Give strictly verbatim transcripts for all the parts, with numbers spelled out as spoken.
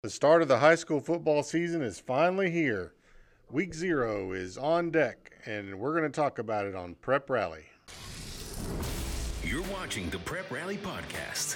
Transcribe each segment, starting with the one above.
The start of the high school football season is finally here. Week zero is on deck, and we're going to talk about it on Prep Rally. You're watching the Prep Rally Podcast.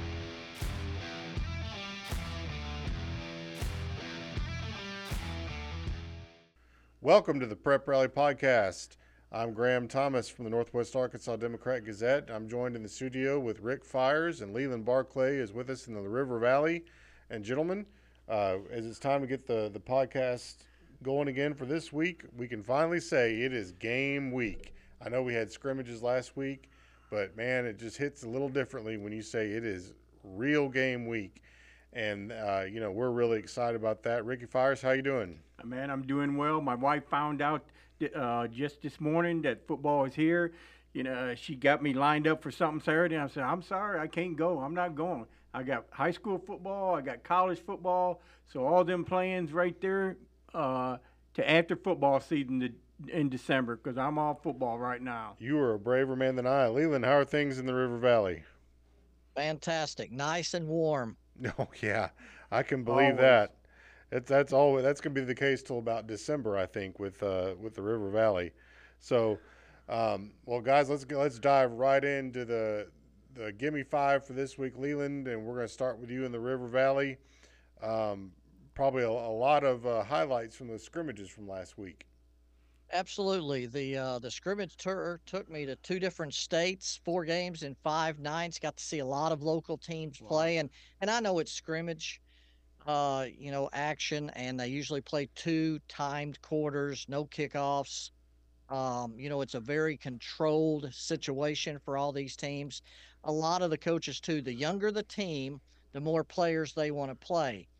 Welcome to the Prep Rally Podcast. I'm Graham Thomas from the Northwest Arkansas Democrat Gazette. I'm joined in the studio with Rick Fires, and Leland Barclay is with us in the River Valley. And gentlemen, uh, as it's time to get the, the podcast going again for this week, we can finally say it is game week. I know we had scrimmages last week, but man, it just hits a little differently when you say it is real game week. And, uh, you know, we're really excited about that. Ricky Fires, how you doing? Man, I'm doing well. My wife found out uh, just this morning that football is here. You know, she got me lined up for something Saturday, and I said, I'm sorry, I can't go. I'm not going. I got high school football. I got college football. So all them plans right there uh, to after football season to, in December, because I'm all football right now. You are a braver man than I. Leland, how are things in the River Valley? Fantastic. Nice and warm. Oh, yeah. I can believe Always. that. It's, that's always, that's going to be the case till about December, I think, with uh, with the River Valley. So, um, well, guys, let's go, let's dive right into the the Gimme Five for this week, Leland, and we're going to start with you in the River Valley. Um, probably a, a lot of uh, highlights from the scrimmages from last week. Absolutely. The uh, the scrimmage tour took me to two different states, four games in five nights. Got to see a lot of local teams play, and and I know it's scrimmage, uh, you know, action, and they usually play two timed quarters, no kickoffs. Um, you know, it's a very controlled situation for all these teams. A lot of the coaches too. The younger the team, the more players they want to play.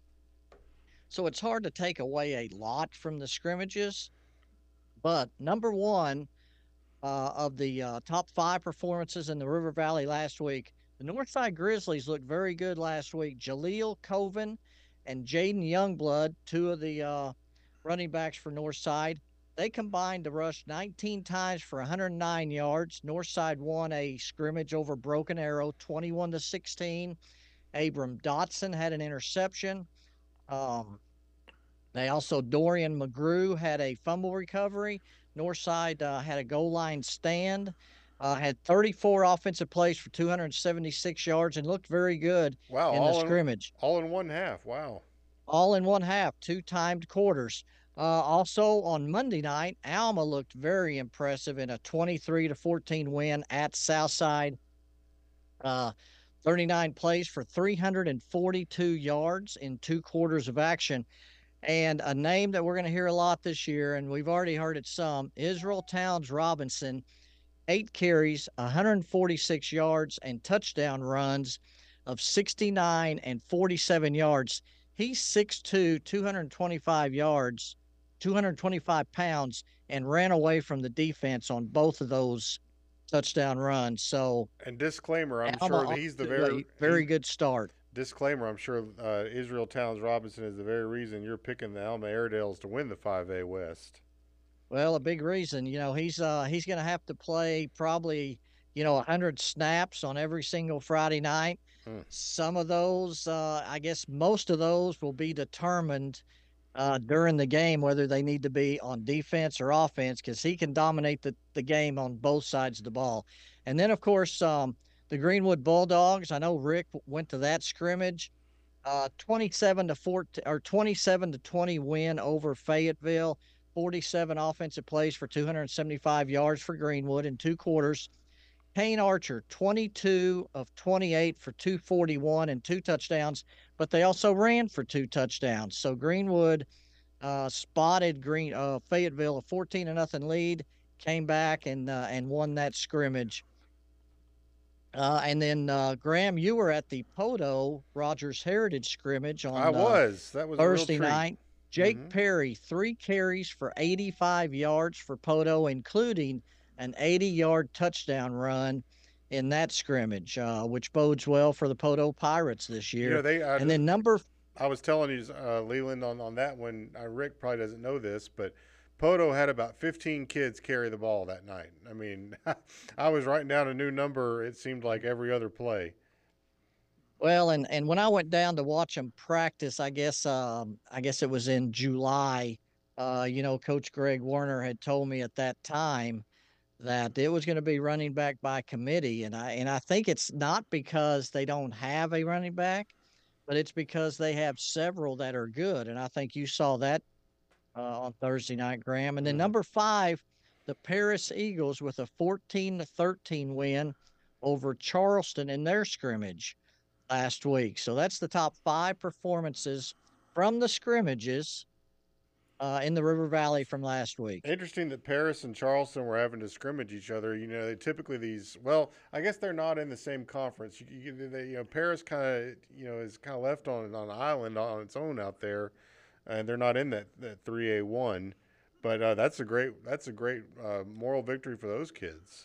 So it's hard to take away a lot from the scrimmages. But number one uh, of the uh, top five performances in the River Valley last week, the Northside Grizzlies looked very good last week. Jaleel Coven and Jaden Youngblood, two of the uh, running backs for Northside, they combined to rush nineteen times for one hundred nine yards. Northside won a scrimmage over Broken Arrow, twenty-one to sixteen. Abram Dotson had an interception. Um, They also, Dorian McGrew had a fumble recovery. Northside uh, had a goal line stand, uh, had thirty-four offensive plays for two hundred seventy-six yards and looked very good Wow, in the all scrimmage. In, all in one half. Wow. All in one half, two timed quarters. Uh, also on Monday night, Alma looked very impressive in a twenty-three to fourteen win at Southside. Uh, thirty-nine plays for three hundred forty-two yards in two quarters of action. And a name that we're going to hear a lot this year, and we've already heard it some, Israel Towns Robinson, eight carries, one hundred forty-six yards, and touchdown runs of sixty-nine and forty-seven yards. He's six two, two hundred twenty-five yards, two hundred twenty-five pounds, and ran away from the defense on both of those touchdown runs. So, And disclaimer, I'm Alma sure that he's the off to a very very he- good start. Disclaimer, I'm sure uh, Israel Towns Robinson is the very reason you're picking the Alma Airedales to win the five A West. Well, a big reason, you know, he's uh he's going to have to play probably, you know, one hundred snaps on every single Friday night. Hmm. Some of those, uh, I guess most of those will be determined uh, during the game, whether they need to be on defense or offense, because he can dominate the, the game on both sides of the ball. And then, of course, um, the Greenwood Bulldogs, I know Rick went to that scrimmage, uh, twenty-seven to fourteen or twenty-seven to twenty win over Fayetteville. forty-seven offensive plays for two hundred seventy-five yards for Greenwood in two quarters. Kane Archer, twenty-two of twenty-eight for two forty-one and two touchdowns, but they also ran for two touchdowns. So Greenwood uh, spotted Green uh, Fayetteville a fourteen to nothing lead, came back and uh, and won that scrimmage. Uh, and then uh, Graham, you were at the Podo Rogers Heritage scrimmage on I uh, was. That was Thursday a real treat. night. Jake Mhm. Perry, three carries for eighty-five yards for Podo, including an eighty-yard touchdown run in that scrimmage, uh, which bodes well for the Podo Pirates this year. You know, they. I, and then number I was telling you, uh, Leland, on, on that one. Uh, Rick probably doesn't know this, but Poto had about fifteen kids carry the ball that night. I mean, I was writing down a new number. It seemed like every other play. Well, and and when I went down to watch them practice, I guess um, I guess it was in July. Uh, you know, Coach Greg Warner had told me at that time that it was going to be running back by committee, and I and I think it's not because they don't have a running back, but it's because they have several that are good, and I think you saw that uh, on Thursday night, Graham. And then Mhm. number five, the Paris Eagles with a fourteen to thirteen win over Charleston in their scrimmage last week. So that's the top five performances from the scrimmages uh, in the River Valley from last week. Interesting that Paris and Charleston were having to scrimmage each other. You know, they typically these. Well, I guess they're not in the same conference. You, you, they, you know, Paris kind of you know is kind of left on on an island on its own out there, and they're not in that that three A one. But uh, that's a great that's a great uh, moral victory for those kids.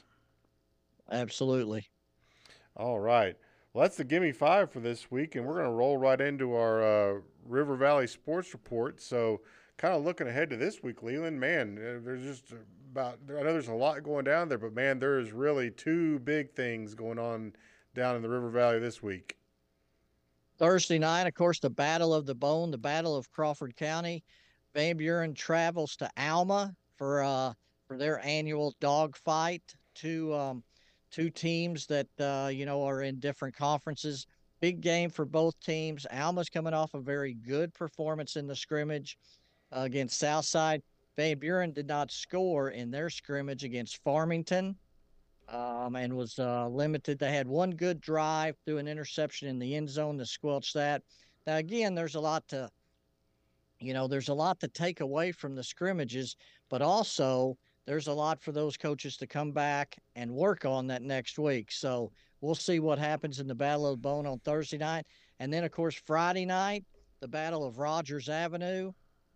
Absolutely. All right. Well, that's the gimme five for this week, and we're going to roll right into our uh, River Valley Sports Report. So, kind of looking ahead to this week, Leland, man, uh, there's just about, I know there's a lot going down there, but man, there is really two big things going on down in the River Valley this week. Thursday night, of course, the Battle of the Bone, the Battle of Crawford County. Van Buren travels to Alma for uh for their annual dog fight. Two um two teams that uh you know are in different conferences. Big game for both teams. Alma's coming off a very good performance in the scrimmage uh, against Southside. Van Buren did not score in their scrimmage against Farmington um, and was uh, limited. They had one good drive through an interception in the end zone to squelch that. Now, again, there's a lot to, you know, there's a lot to take away from the scrimmages, but also there's a lot for those coaches to come back and work on that next week. So we'll see what happens in the Battle of the Bone on Thursday night. And then, of course, Friday night, the Battle of Rogers Avenue.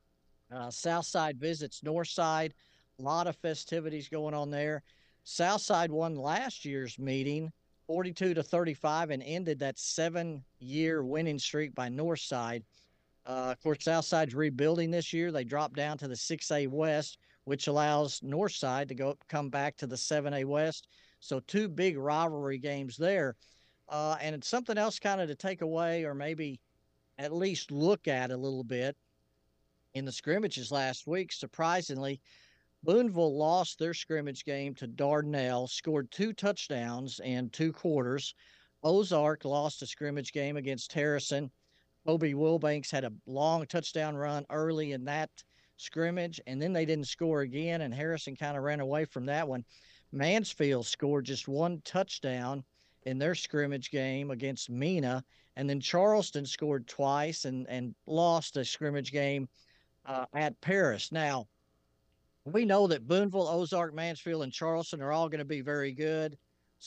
Uh, Southside visits Northside. A lot of festivities going on there. Southside won last year's meeting forty-two to thirty-five and ended that seven year winning streak by Northside. Uh, of course, Southside's rebuilding this year. They dropped down to the six A West, which allows Northside to go come back to the seven A West. So two big rivalry games there. Uh, and it's something else kind of to take away or maybe at least look at a little bit in the scrimmages last week. Surprisingly, Boonville lost their scrimmage game to Dardanelle, scored two touchdowns in two quarters. Ozark lost a scrimmage game against Harrison. Kobe Wilbanks had a long touchdown run early in that scrimmage, and then they didn't score again, and Harrison kind of ran away from that one. Mansfield scored just one touchdown in their scrimmage game against Mena, and then Charleston scored twice and, and lost a scrimmage game uh, at Paris. Now, we know that Boonville, Ozark, Mansfield, and Charleston are all going to be very good.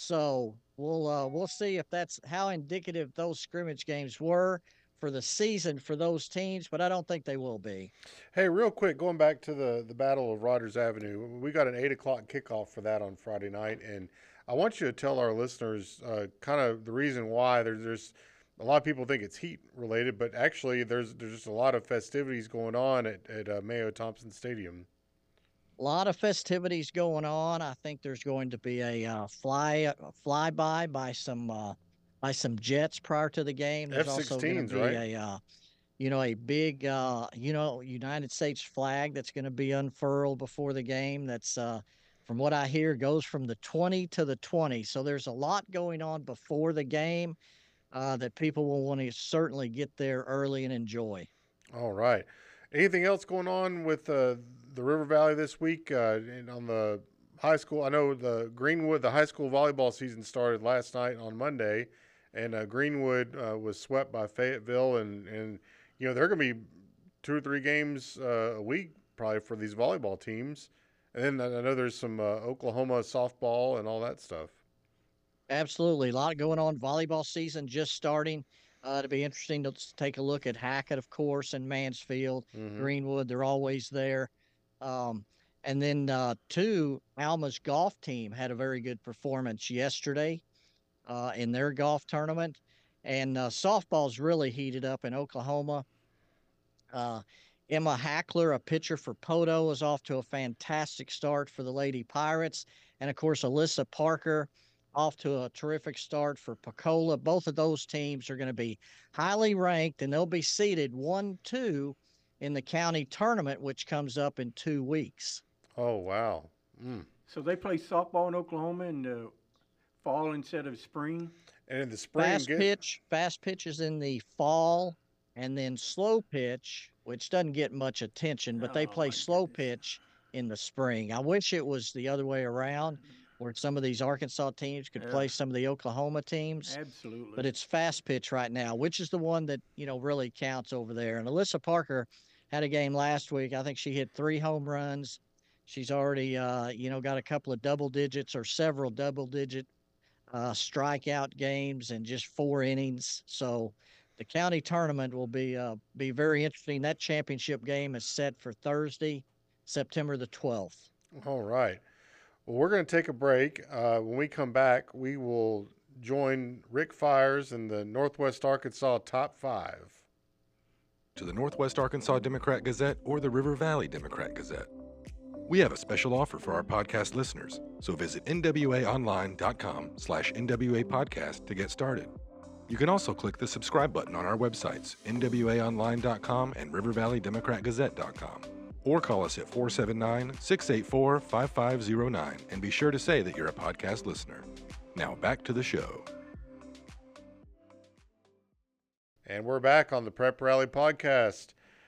So we'll uh, we'll see if that's how indicative those scrimmage games were for the season for those teams, but I don't think they will be. Hey, real quick, going back to the, the Battle of Rogers Avenue, we got an eight o'clock kickoff for that on Friday night, and I want you to tell our listeners uh, kind of the reason why. There's, there's a lot of people think it's heat related, but actually there's there's just a lot of festivities going on at, at uh, Mayo Thompson Stadium. A lot of festivities going on. I think there's going to be a uh, fly a flyby by some uh, by some jets prior to the game. There's also going to F-sixteens, be right? a uh, you know a big uh, you know United States flag that's going to be unfurled before the game. That's uh, from what I hear goes from the twenty to the twenty. So there's a lot going on before the game uh, that people will want to certainly get there early and enjoy. All right. Anything else going on with uh, the River Valley this week uh, and on the high school? I know the Greenwood, the high school volleyball season started last night on Monday, and uh, Greenwood uh, was swept by Fayetteville, and, and you know, there are going to be two or three games uh, a week probably for these volleyball teams. And then I know there's some uh, Oklahoma softball and all that stuff. Absolutely. A lot going on. Volleyball season just starting. Uh, it'll be interesting to take a look at Hackett, of course, and Mansfield, Mm-hmm. Greenwood. They're always there. Um, and then, uh, two, Alma's golf team had a very good performance yesterday uh, in their golf tournament. And uh, softball's really heated up in Oklahoma. Uh, Emma Hackler, a pitcher for Poto, is off to a fantastic start for the Lady Pirates. And, of course, Alyssa Parker off to a terrific start for Pecola. Both of those teams are going to be highly ranked, and they'll be seeded one, two in the county tournament, which comes up in two weeks. Oh, wow. Mm. So they play softball in Oklahoma in the fall instead of spring. And in the spring, Fast get, pitch, fast pitch is in the fall, and then slow pitch, which doesn't get much attention, but they Oh, play my slow goodness. pitch in the spring. I wish it was the other way around, where some of these Arkansas teams could Yeah. play some of the Oklahoma teams. Absolutely. But it's fast pitch right now, which is the one that, you know, really counts over there. And Alyssa Parker had a game last week. I think she hit three home runs. She's already, uh, you know, got a couple of double digits or several double digit uh, strikeout games in just four innings. So the county tournament will be uh, be very interesting. That championship game is set for Thursday, September the twelfth. all right. Well, we're going to take a break. Uh, when we come back, we will join Rick Fires in the Northwest Arkansas Top Five. To the Northwest Arkansas Democrat Gazette or the River Valley Democrat Gazette. We have a special offer for our podcast listeners, so visit nwaonline.com slash NWA podcast to get started. You can also click the subscribe button on our websites, N W A online dot com and river valley democrat gazette dot com, or call us at four seven nine, six eight four, five five zero nine and be sure to say that you're a podcast listener. Now back to the show. And we're back on the Prep Rally podcast.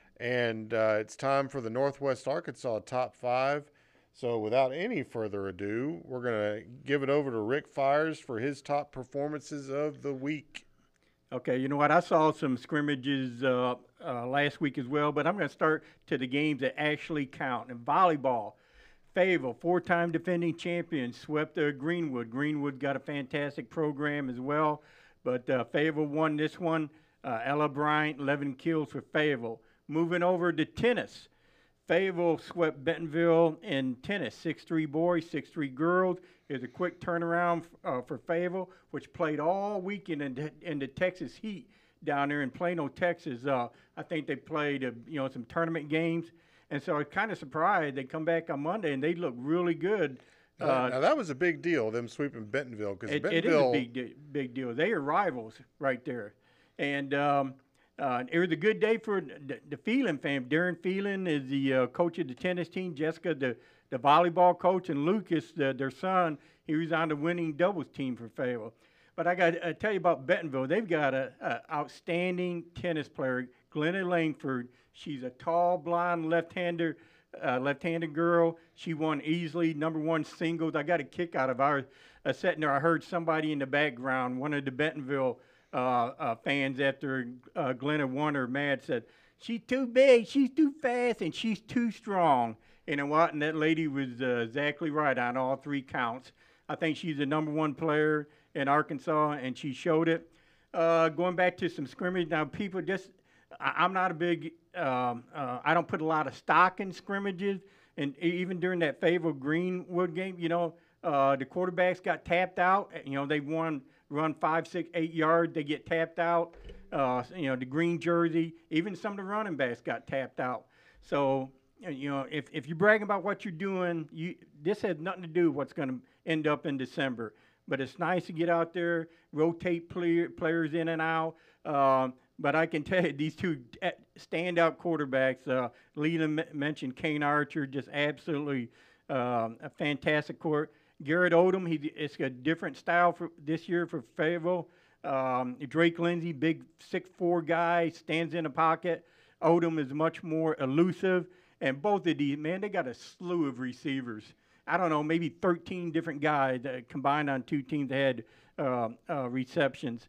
And uh, it's time for the Northwest Arkansas Top Five. So without any further ado, we're going to give it over to Rick Fires for his top performances of the week. Okay, you know what? I saw some scrimmages uh, uh, last week as well, but I'm going to start to the games that actually count. In volleyball, Fayetteville, four-time defending champions, swept uh, Greenwood. Greenwood got a fantastic program as well, but uh, Fayetteville won this one. Uh, Ella Bryant, eleven kills for Fayetteville. Moving over to tennis, Fayetteville swept Bentonville in tennis, six three boys, six three girls. It was a quick turnaround uh, for Fayetteville, which played all weekend in the, in the Texas heat down there in Plano, Texas. Uh, I think they played, uh, you know, some tournament games, and so I was kind of surprised. They come back on Monday and they look really good. Uh, Uh, now, that was a big deal, them sweeping Bentonville. Because it, it is Bentonville, a big, de- big deal. They are rivals right there. And um, uh, it was a good day for the, the Phelan family. Darren Phelan is the uh, coach of the tennis team. Jessica, the, the volleyball coach. And Lucas, the, their son, he was on the winning doubles team for Fayetteville. But I got to tell you about Bentonville. They've got an outstanding tennis player, Glenna Langford. She's a tall, blonde, left-hander, uh, left-handed girl. She won easily, number one singles. I got a kick out of our uh, sitting there. I heard somebody in the background, one of the Bentonville uh, uh, fans after uh, Glenna won her match said, "She's too big, she's too fast, and she's too strong." You know what? And that lady was uh, exactly right on all three counts. I think she's the number one player in Arkansas, and she showed it. Uh, going back to some scrimmage, now people just, I, I'm not a big, um, uh, I don't put a lot of stock in scrimmages, and e- even during that Fayetteville Greenwood game, you know, uh, the quarterbacks got tapped out. You know, they won, run five, six, eight yards, they get tapped out. Uh, you know, the green jersey, even some of the running backs got tapped out. So, you know, if, if you're bragging about what you're doing, you this has nothing to do with what's going to end up in December. But it's nice to get out there, rotate play, players in and out. Um, but I can tell you, these two standout quarterbacks, uh, Leland m- mentioned Kane Archer, just absolutely um, a fantastic court. Garrett Odom, he, it's a different style for this year for Fayetteville. Um, Drake Lindsay, big six foot four guy, stands in the pocket. Odom is much more elusive. And both of these, man, they got a slew of receivers. I don't know, maybe thirteen different guys that combined on two teams that had uh, uh, receptions.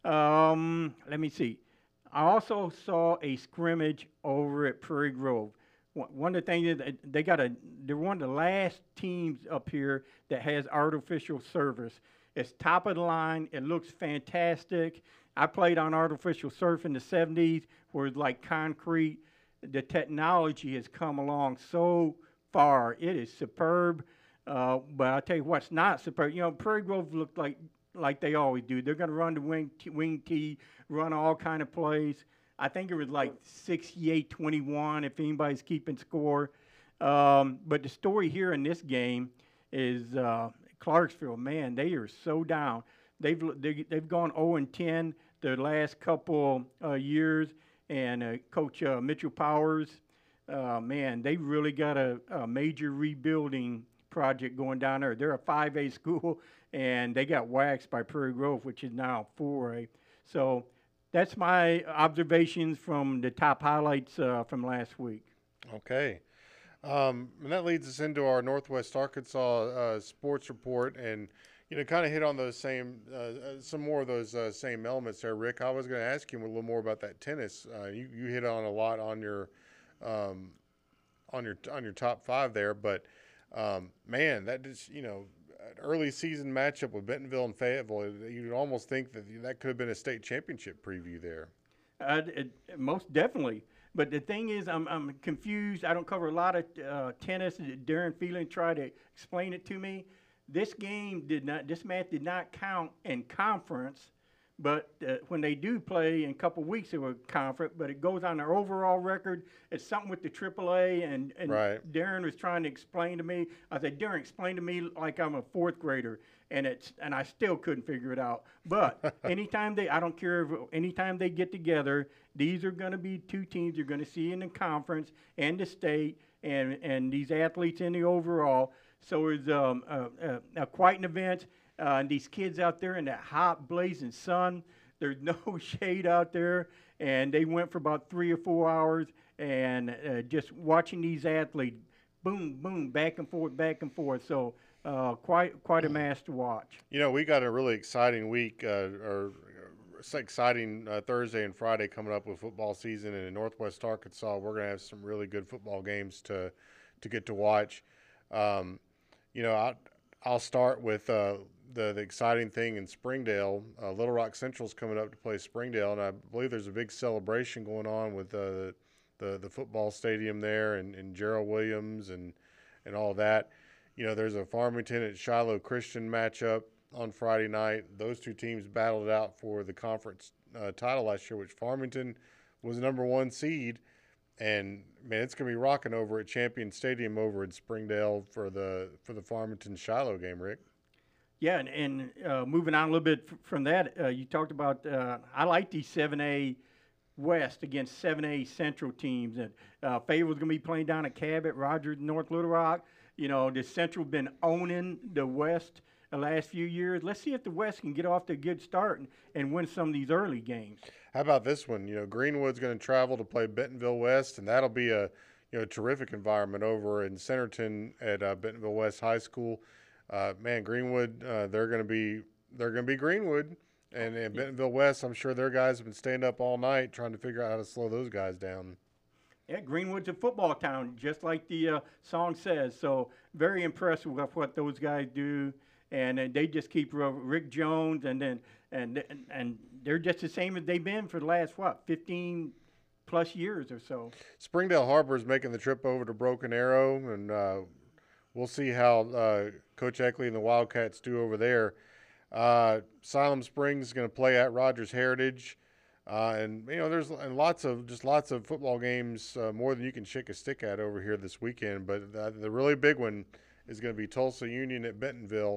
Um, let me see. I also saw a scrimmage over at Prairie Grove. One one of the things is they got a, they're one of the last teams up here that has artificial surface. It's top of the line. It looks fantastic. I played on artificial surf in the seventies where it's like concrete. The technology has come along so far. It is superb. Uh, but I'll tell you what's not superb. You know, Prairie Grove looked like like they always do. They're going to run the wing t- wing tee, run all kind of plays. I think it was like sixty-eight twenty-one if anybody's keeping score. Um, but the story here in this game is uh, Clarksville, man, they are so down. They've they, they've gone oh and ten the last couple uh, years, and uh, Coach uh, Mitchell Powers, uh, man, they really got a, a major rebuilding project going down there. They're a five A school, and they got waxed by Prairie Grove, which is now four A. So that's my observations from the top highlights uh, from last week. Okay. Um, and that leads us into our Northwest Arkansas uh, sports report, and you know, kind of hit on those same, uh, some more of those uh, same elements there, Rick. I was going to ask you a little more about that tennis. Uh, you, you hit on a lot on your, um, on your on your top five there, but um, man, that just you know, an early season matchup with Bentonville and Fayetteville, you'd almost think that that could have been a state championship preview there. Uh, it, most definitely. But the thing is, I'm I'm confused. I don't cover a lot of uh, tennis. Darren Phelan tried to explain it to me. This game did not. This match did not count in conference, but uh, when they do play in a couple weeks, it will conference. But it goes on their overall record. It's something with the triple A, and and right. Darren was trying to explain to me. I said, Darren, explain to me like I'm a fourth grader, and it's and I still couldn't figure it out. But anytime they, I don't care if anytime they get together. These are going to be two teams you're going to see in the conference and the state, and, and these athletes in the overall. So it's um, uh, uh, uh, quite an event. Uh, and these kids out there in that hot, blazing sun, there's no shade out there. And they went for about three or four hours, and uh, just watching these athletes, boom, boom, back and forth, back and forth. So uh, quite quite a match to watch. You know, we got a really exciting week, uh, or It's exciting uh, Thursday and Friday coming up with football season, and in Northwest Arkansas, we're going to have some really good football games to to get to watch. Um, you know, I, I'll start with uh, the the exciting thing in Springdale. Uh, Little Rock Central's coming up to play Springdale, and I believe there's a big celebration going on with uh, the the football stadium there, and, and Gerald Williams and and all that. You know, there's a Farmington at Shiloh Christian matchup on Friday night. Those two teams battled it out for the conference uh, title last year, which Farmington was the number one seed. And man, it's gonna be rocking over at Champion Stadium over in Springdale for the for the Farmington Shiloh game, Rick. Yeah, and, and uh, moving on a little bit f- from that, uh, you talked about uh, I like these seven A West against seven A Central teams, and uh, Fayetteville's gonna be playing down at Cabot, Rogers, North Little Rock. You know, the Central been owning the West the last few years. Let's see if the West can get off to a good start and, and win some of these early games. How about this one? You know, Greenwood's going to travel to play Bentonville West, and that'll be a you know terrific environment over in Centerton at uh, Bentonville West High School. Uh, man, Greenwood, uh, they're going to be they're going to be Greenwood, and, and Bentonville West. I'm sure their guys have been staying up all night trying to figure out how to slow those guys down. Yeah, Greenwood's a football town, just like the uh, song says. So very impressed with what those guys do. And uh, they just keep uh, Rick Jones, and then and and they're just the same as they've been for the last what fifteen plus years or so. Springdale Harbor is making the trip over to Broken Arrow, and uh, we'll see how uh, Coach Eckley and the Wildcats do over there. Uh, Siloam Springs is going to play at Rogers Heritage, uh, and you know there's and lots of just lots of football games, uh, more than you can shake a stick at over here this weekend. But the, the really big one is going to be Tulsa Union at Bentonville.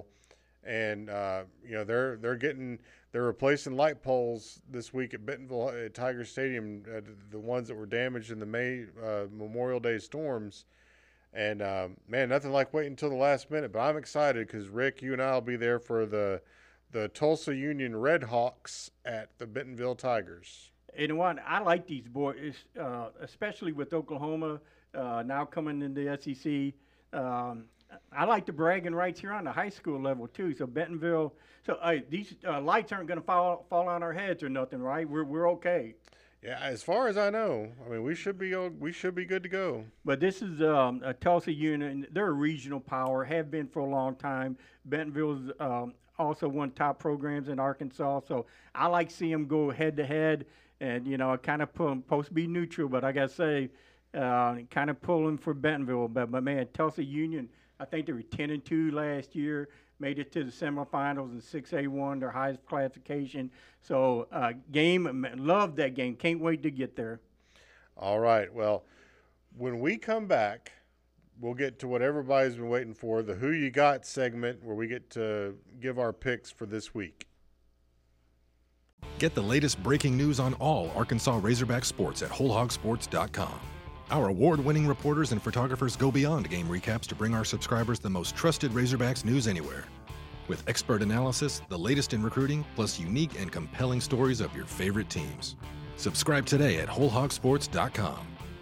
And uh, you know they're they're getting they're replacing light poles this week at Bentonville at Tiger Stadium, uh, the ones that were damaged in the May uh, Memorial Day storms. And uh, man, nothing like waiting until the last minute. But I'm excited because Rick, you and I will be there for the the Tulsa Union Red Hawks at the Bentonville Tigers. You know what? I like these boys, uh, especially with Oklahoma uh, now coming in the S E C. Um, I like the bragging rights here on the high school level too. So Bentonville, so uh, these uh, lights aren't going to fall fall on our heads or nothing, right? We're we're okay. Yeah, as far as I know, I mean we should be we should be good to go. But this is um, a Tulsa Union. They're a regional power, have been for a long time. Bentonville's um, also one of the top programs in Arkansas. So I like seeing them go head to head, and you know, I kind of supposed to be neutral, but I gotta say, uh, kind of pulling for Bentonville. But but man, Tulsa Union. I think they were ten and two last year, made it to the semifinals in six A one, their highest classification. So uh, game, love that game. Can't wait to get there. All right. Well, when we come back, we'll get to what everybody's been waiting for, the Who You Got segment, where we get to give our picks for this week. Get the latest breaking news on all Arkansas Razorback sports at whole hog sports dot com. Our award-winning reporters and photographers go beyond game recaps to bring our subscribers the most trusted Razorbacks news anywhere. With expert analysis, the latest in recruiting, plus unique and compelling stories of your favorite teams. Subscribe today at whole hog sports dot com.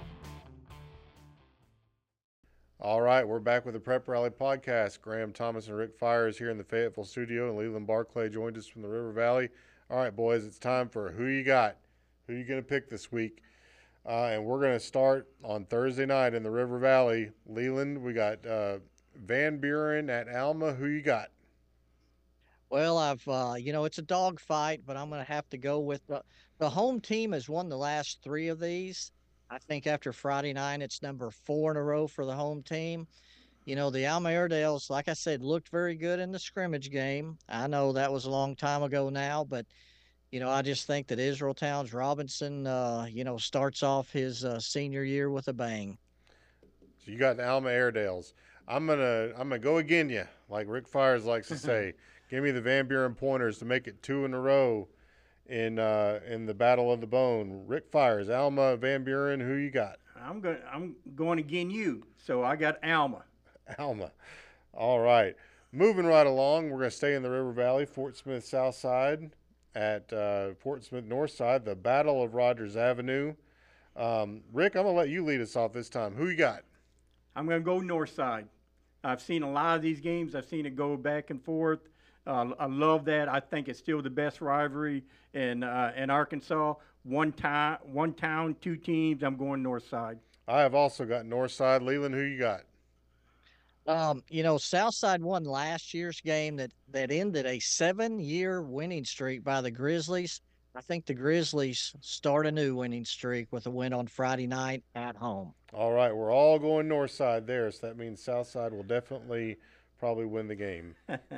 All right, we're back with the Prep Rally Podcast. Graham Thomas and Rick Fires here in the Fayetteville studio, and Leland Barclay joined us from the River Valley. All right, boys, it's time for Who You Got. Who you going to pick this week? Uh, and we're going to start on Thursday night in the River Valley. Leland, we got uh, Van Buren at Alma. Who you got? Well, I've, uh, you know, it's a dog fight, but I'm going to have to go with the, the home team has won the last three of these. I think after Friday night, it's number four in a row for the home team. You know, the Alma Airedales, like I said, looked very good in the scrimmage game. I know that was a long time ago now, but you know, I just think that Israel Towns Robinson, uh, you know, starts off his uh, senior year with a bang. So you got the Alma Airedales. I'm gonna I'm gonna go again, you like Rick Fires likes to say. Give me the Van Buren Pointers to make it two in a row in uh, in the Battle of the Bone. Rick Fires, Alma, Van Buren. Who you got? I'm going. I'm going again. You. So I got Alma. Alma. All right. Moving right along, we're gonna stay in the River Valley. Fort Smith South Side at uh, Fort Smith North Side, the Battle of Rogers Avenue. Um, Rick, I'm going to let you lead us off this time. Who you got? I'm going to go North Side. I've seen a lot of these games. I've seen it go back and forth. Uh, I love that. I think it's still the best rivalry in uh, in Arkansas. One time, one town, two teams. I'm going North Side. I have also got North Side. Leland, who you got? Um, you know, Southside won last year's game that, that ended a seven-year winning streak by the Grizzlies. I think the Grizzlies start a new winning streak with a win on Friday night at home. All right, we're all going North Side there, so that means South Side will definitely probably win the game.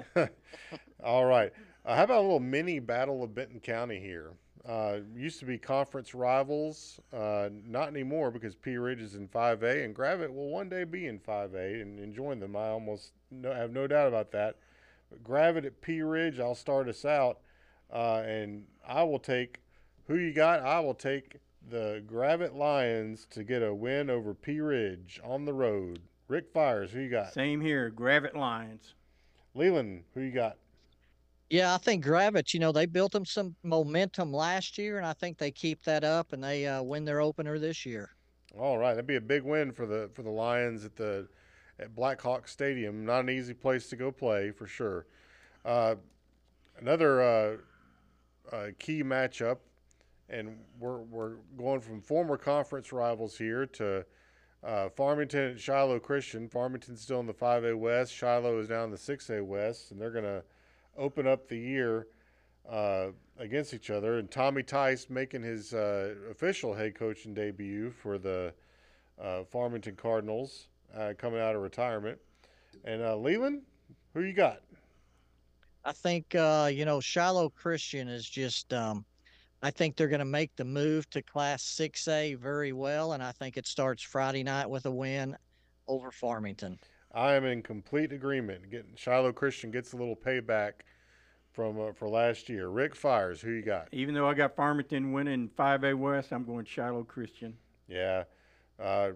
All right. Uh, how about a little mini Battle of Benton County here? Uh, used to be conference rivals, uh, not anymore because Pea Ridge is in five A, and Gravette will one day be in five A and, and join them. I almost no, have no doubt about that. But Gravette at Pea Ridge, I'll start us out, uh, and I will take who you got. I will take the Gravette Lions to get a win over Pea Ridge on the road. Rick Fires, who you got? Same here, Gravette Lions. Leland, who you got? Yeah, I think Gravette, you know, they built them some momentum last year, and I think they keep that up, and they uh, win their opener this year. All right, that'd be a big win for the for the Lions at the at Blackhawk Stadium. Not an easy place to go play for sure. Uh, another uh, uh, key matchup, and we're we're going from former conference rivals here to uh, Farmington and Shiloh Christian. Farmington's still in the five A West. Shiloh is down in the six A West, and they're gonna open up the year uh, against each other. And Tommy Tice making his uh, official head coaching debut for the uh, Farmington Cardinals uh, coming out of retirement. And uh, Leland, who you got? I think, uh, you know, Shiloh Christian is just, um, I think they're going to make the move to Class six A very well, and I think it starts Friday night with a win over Farmington. I am in complete agreement. Getting Shiloh Christian gets a little payback from uh, for last year. Rick Fires, who you got? Even though I got Farmington winning five A West, I'm going Shiloh Christian. Yeah. Uh,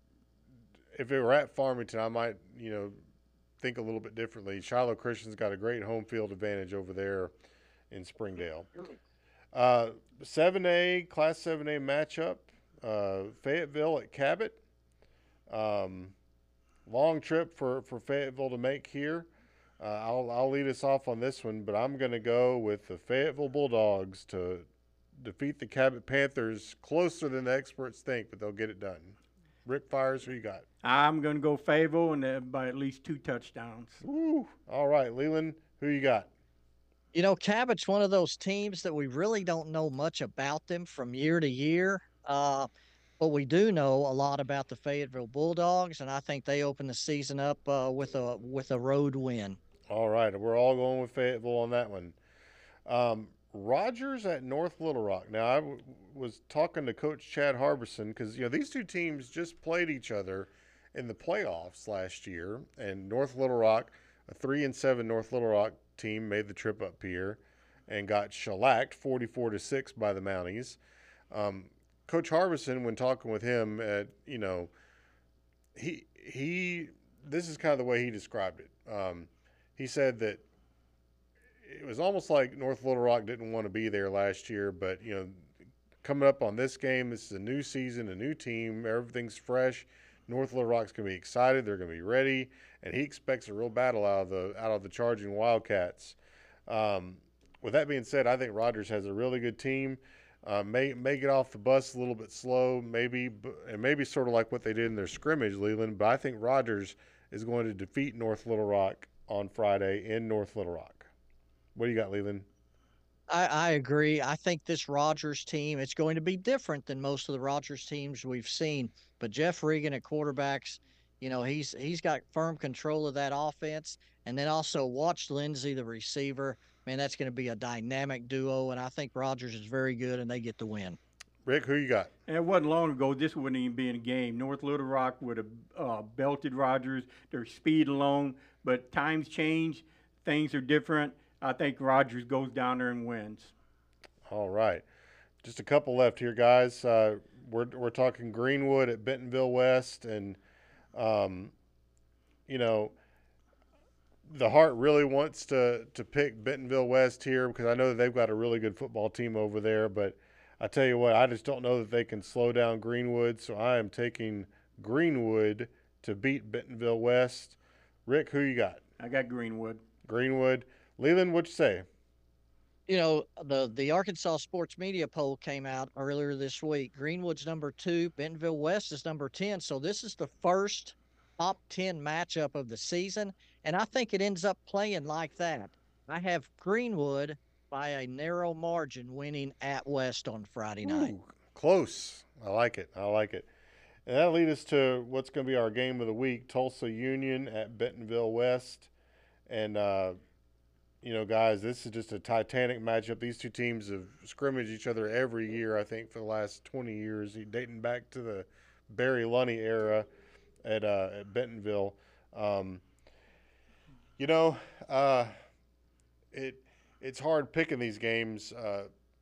if it were at Farmington, I might, you know, think a little bit differently. Shiloh Christian's got a great home field advantage over there in Springdale. Uh, seven A, Class seven A matchup, uh, Fayetteville at Cabot. Um, long trip for, for Fayetteville to make here. Uh, I'll, I'll lead us off on this one, but I'm going to go with the Fayetteville Bulldogs to defeat the Cabot Panthers closer than the experts think, but they'll get it done. Rick Fires, who you got? I'm going to go Fayetteville and uh, by at least two touchdowns. Woo. All right, Leland, who you got? You know, Cabot's one of those teams that we really don't know much about them from year to year. Uh, but we do know a lot about the Fayetteville Bulldogs, and I think they open the season up uh, with a with a road win. All right, we're all going with Fayetteville on that one. Um, Rogers at North Little Rock. Now, I w- was talking to Coach Chad Harbison because, you know, these two teams just played each other in the playoffs last year, and North Little Rock, a three and seven North Little Rock team, made the trip up here and got shellacked forty-four to six by the Mounties. Um, Coach Harbison, when talking with him, at you know, he he this is kind of the way he described it. Um, he said that it was almost like North Little Rock didn't want to be there last year, but you know, coming up on this game, this is a new season, a new team, everything's fresh. North Little Rock's gonna be excited, they're gonna be ready, and he expects a real battle out of the out of the charging Wildcats. Um, with that being said, I think Rogers has a really good team. Uh, may may get off the bus a little bit slow, maybe, and maybe sort of like what they did in their scrimmage, Leland. But I think Rogers is going to defeat North Little Rock on Friday in North Little Rock. What do you got, Leland? I, I agree. I think this Rogers team, it's going to be different than most of the Rogers teams we've seen. But Jeff Regan at quarterbacks, you know, he's he's got firm control of that offense. And then also watch Lindsey, the receiver. Man, that's going to be a dynamic duo, and I think Rogers is very good, and they get the win. Rick, who you got? And it wasn't long ago, this wouldn't even be in a game. North Little Rock would have uh, belted Rogers, their speed alone. But times change, things are different. I think Rogers goes down there and wins. All right. Just a couple left here, guys. Uh, we're, we're talking Greenwood at Bentonville West, and, um, you know, the heart really wants to, to pick Bentonville West here because I know that they've got a really good football team over there. But I tell you what, I just don't know that they can slow down Greenwood. So I am taking Greenwood to beat Bentonville West. Rick, who you got? I got Greenwood. Greenwood. Leland, what'd you say? You know, the, the Arkansas Sports Media poll came out earlier this week. Greenwood's number two, Bentonville West is number ten. So this is the first top ten matchup of the season. And I think it ends up playing like that. I have Greenwood by a narrow margin winning at West on Friday night. Ooh, close. I like it. I like it. And that'll lead us to what's going to be our game of the week, Tulsa Union at Bentonville West. And, uh, you know, guys, this is just a titanic matchup. These two teams have scrimmaged each other every year, I think, for the last twenty years, dating back to the Barry Lunney era at, uh, at Bentonville. Um, you know, uh, it it's hard picking these games. Uh,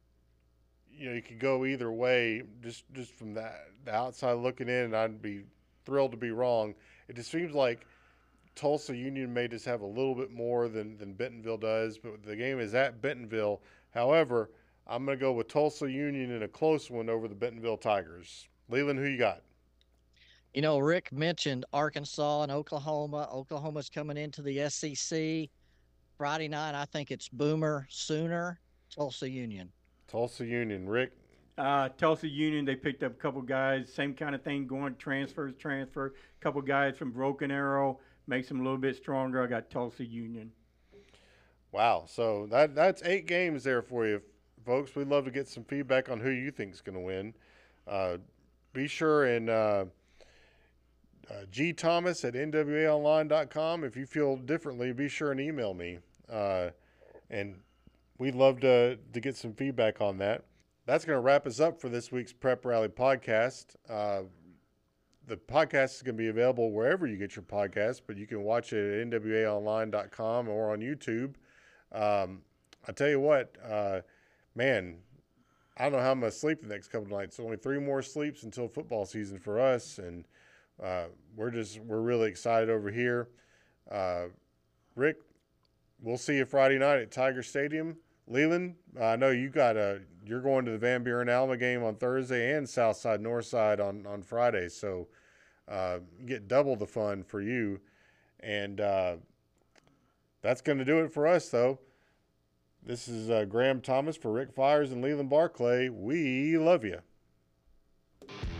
you know, you could go either way just, just from that, the outside looking in, and I'd be thrilled to be wrong. It just seems like Tulsa Union may just have a little bit more than, than Bentonville does, but the game is at Bentonville. However, I'm going to go with Tulsa Union in a close one over the Bentonville Tigers. Leland, who you got? You know, Rick mentioned Arkansas and Oklahoma. Oklahoma's coming into the S E C. Friday night, I think it's Boomer, Sooner, Tulsa Union. Tulsa Union. Rick? Uh, Tulsa Union, they picked up a couple guys, same kind of thing, going transfers, transfer. A couple guys from Broken Arrow, makes them a little bit stronger. I got Tulsa Union. Wow. So that that's eight games there for you, folks. We'd love to get some feedback on who you think is going to win. Uh, be sure and uh, uh, G Thomas at N W A online dot com. If you feel differently, be sure and email me. Uh, and we'd love to, to get some feedback on that. That's going to wrap us up for this week's Prep Rally podcast. Uh, the podcast is going to be available wherever you get your podcast, but you can watch it at N W A online dot com or on YouTube. Um, I tell you what, uh, man, I don't know how I'm going to sleep the next couple of nights. Only three more sleeps until football season for us, and uh, we're just we're really excited over here. Uh, Rick, we'll see you Friday night at Tiger Stadium. Leland, I know you got a you're going to the Van Buren Alma game on Thursday and Southside Northside on on Friday, so uh, you get double the fun for you. And uh, that's going to do it for us, though. This is uh, Graham Thomas for Rick Fires and Leland Barclay. We love you.